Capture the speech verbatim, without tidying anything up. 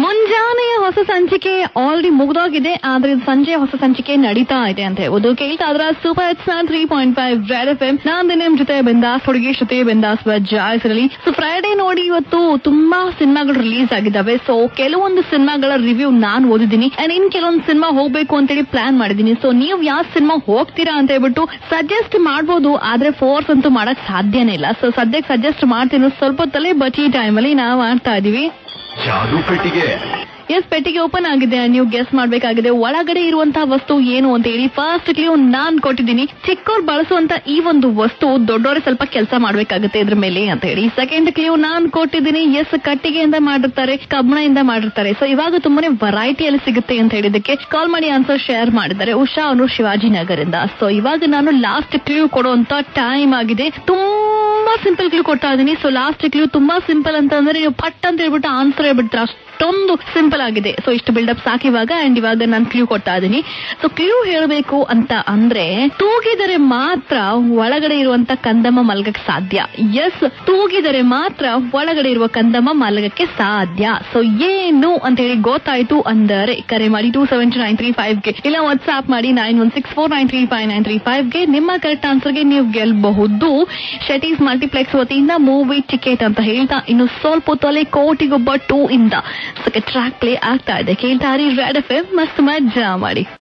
ಮುಂಜಾನೆಯ ಹೊಸ ಸಂಚಿಕೆ ಆಲ್ರೆಡಿ ಮುಗಿದೋಗಿದೆ, ಆದ್ರೆ ಸಂಜೆಯ ಹೊಸ ಸಂಚಿಕೆ ನಡೀತಾ ಇದೆ ಅಂತ ಹೇಳ್ಬೋದು. ಕೇಳ್ತಾ ಇದ್ರ super hits three point five red F M. ನಾನ್ ನಿಮ್ ಜೊತೆ ಬಿಂದಾಸ್ ಹುಡುಗಿ ಜೊತೆ ಬಿಂದಾಸ್ ಜಾಯ್ಸರಲ್ಲಿ. ಸೊ ಫ್ರೈಡೆ ನೋಡಿ ಇವತ್ತು ತುಂಬಾ ಸಿನಿಮಾಗಳು ರಿಲೀಸ್ ಆಗಿದ್ದಾವೆ. ಸೊ ಕೆಲವೊಂದು ಸಿನಿಮಾಗಳ ರಿವ್ಯೂ ನಾನ್ ಓದಿದ್ದೀನಿ ಅಂಡ್ ಇನ್ ಕೆಲವೊಂದು ಸಿನಿಮಾ ಹೋಗ್ಬೇಕು ಅಂತೇಳಿ ಪ್ಲಾನ್ ಮಾಡಿದೀನಿ. ಸೊ ನೀವು ಯಾವ ಸಿನಿಮಾ ಹೋಗ್ತೀರಾ ಅಂತ ಹೇಳ್ಬಿಟ್ಟು ಸಜೆಸ್ಟ್ ಮಾಡ್ಬೋದು, ಆದ್ರೆ ಫೋರ್ಸ್ ಅಂತೂ ಮಾಡಕ್ ಸಾಧ್ಯನೇ ಇಲ್ಲ. ಸೊ ಸದ್ಯಕ್ಕೆ ಸಜೆಸ್ಟ್ ಮಾಡ್ತೀನಿ, ಸ್ವಲ್ಪ ತಲೆ ಬಚಿ ಟೈಮ್ ಅಲ್ಲಿ ನಾವು ಮಾಡ್ತಾ ಇದೀವಿ. ಜಾದು ಪೆಟ್ಟಿಗೆ. ಎಸ್, ಪೆಟ್ಟಿಗೆ ಓಪನ್ ಆಗಿದೆ. ನೀವು ಗೆಸ್ ಮಾಡ್ಬೇಕಾಗಿದೆ ಒಳಗಡೆ ಇರುವಂತಹ ವಸ್ತು ಏನು ಅಂತ ಹೇಳಿ. ಫಸ್ಟ್ ಕ್ಲೂ ನಾನ್ ಕೊಟ್ಟಿದ್ದೀನಿ, ಚಿಕ್ಕವ್ರು ಬಳಸುವಂತ ಈ ಒಂದು ವಸ್ತು ದೊಡ್ಡವರೇ ಸ್ವಲ್ಪ ಕೆಲಸ ಮಾಡ್ಬೇಕಾಗುತ್ತೆ ಇದ್ರ ಮೇಲೆ ಅಂತ ಹೇಳಿ. ಸೆಕೆಂಡ್ ಕ್ಲೂ ನಾನ್ ಕೊಟ್ಟಿದ್ದೀನಿ, ಎಸ್ ಕಟ್ಟಿಗೆಯಿಂದ ಮಾಡಿರ್ತಾರೆ, ಕಬ್ಬಣದಿಂದ ಮಾಡಿರ್ತಾರೆ. ಸೊ ಇವಾಗ ತುಂಬಾನೇ ವೆರೈಟಿಯಲ್ಲಿ ಸಿಗುತ್ತೆ ಅಂತ ಹೇಳಿದಕ್ಕೆ ಕಾಲ್ ಮಾಡಿ ಆನ್ಸರ್ ಶೇರ್ ಮಾಡಿದ್ದಾರೆ ಉಷಾ ಅವರು ಶಿವಾಜಿನಗರಿಂದ. ಸೊ ಇವಾಗ ನಾನು ಲಾಸ್ಟ್ ಕ್ಲೂ ಕೊಡುವಂತ ಟೈಮ್ ಆಗಿದೆ. ತುಂಬಾ ಸಿಂಪಲ್ ಕ್ಲೂ ಕೊಡ್ತಾ ಇದ್ದೀನಿ. ಸೊ ಲಾಸ್ಟ್ ಕ್ಲೂ ತುಂಬಾ ಸಿಂಪಲ್ ಅಂತ ಅಂದ್ರೆ ನೀವು ಪಟ್ ಅಂತ ಹೇಳ್ಬಿಟ್ಟು ಆನ್ಸರ್ ಹೇಳ್ಬಿಡ್ತೀರ, ಅಷ್ಟೊಂದು ಸಿಂಪಲ್ ಆಗಿದೆ. ಸೊ ಇಷ್ಟು ಬಿಲ್ಡಪ್ ಸಾಕಿವಾಗ ಅಂಡ್ ಇವಾಗ ನಾನು ಕ್ಲೂ ಕೊಡ್ತಾ ಇದ್ದೀನಿ. ಸೊ ಕ್ಲೂ ಹೇಳಬೇಕು ಅಂತ ಅಂದ್ರೆ ತೂಗಿದರೆ ಮಾತ್ರ ಒಳಗಡೆ ಇರುವಂತ ಕಂದಮ್ಮ ಮಲಗಕ್ಕೆ ಸಾಧ್ಯ. ಎಸ್, ತೂಗಿದರೆ ಮಾತ್ರ ಒಳಗಡೆ ಇರುವ ಕಂದಮ್ಮ ಮಲಗಕ್ಕೆ ಸಾಧ್ಯ. ಸೊ ಏನು ಅಂತ ಹೇಳಿ ಗೊತ್ತಾಯ್ತು ಅಂದರೆ ಕರೆ ಮಾಡಿ two seven two nine three five ಗೆ ಇಲ್ಲ ವಾಟ್ಸ್ಆಪ್ ಮಾಡಿ nine one six four nine three five nine three five ಗೆ. ನಿಮ್ಮ ಕರೆಕ್ಟ್ ಆನ್ಸರ್ಗೆ ನೀವು ಗೆಲ್ಲಬಹುದು ಶೆಟೀಸ್ ಮಲ್ಟಿಪ್ಲೆಕ್ಸ್ ವತಿಯಿಂದ ಮೂವಿ ಟಿಕೆಟ್ ಅಂತ ಹೇಳ್ತಾ ಇನ್ನು ಸ್ವಲ್ಪ ತೊಲೆ ಕೋಟಿಗೊಬ್ಬ ಟೂ ಇಂದ ಟ್ರ್ಯಾಕ್ ಪ್ಲೇ ಆಗ್ತಾ ಇದೆ. ಕೇಳ್ತಾ ರೆಡ್ ಎಫ್ ಎಂ, ಮಸ್ತ್ ಮಜ್ಜಾ ಮಾಡಿ.